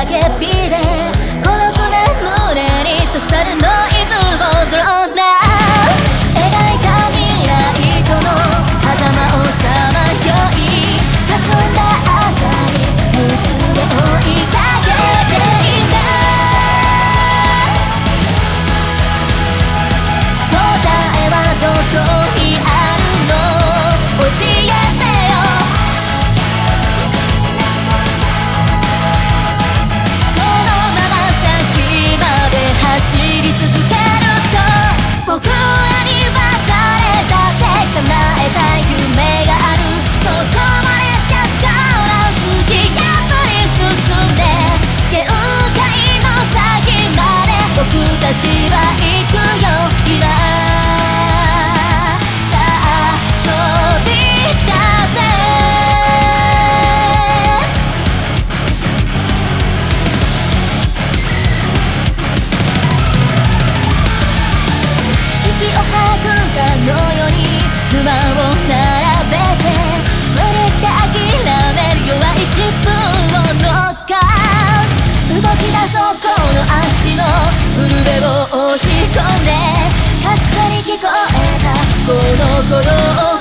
叫びで孤独な胸に刺さるノイズをドローな描いた未来との狭間をさまよい霞んだ明かり夢中で追いかけていた答えはどこにあるの教えてよこのまま先まで走り続けると僕らには誰だって叶えたい夢があるそこまでjust go now突き破り進んで限界の先まで僕たちは行くよ今さあ飛び出せ息を吐くかのように不満を並べて無理って諦める弱い自分をノックアウト動き出そうこの足の震えを押し込んでかすかに聞こえたこの鼓動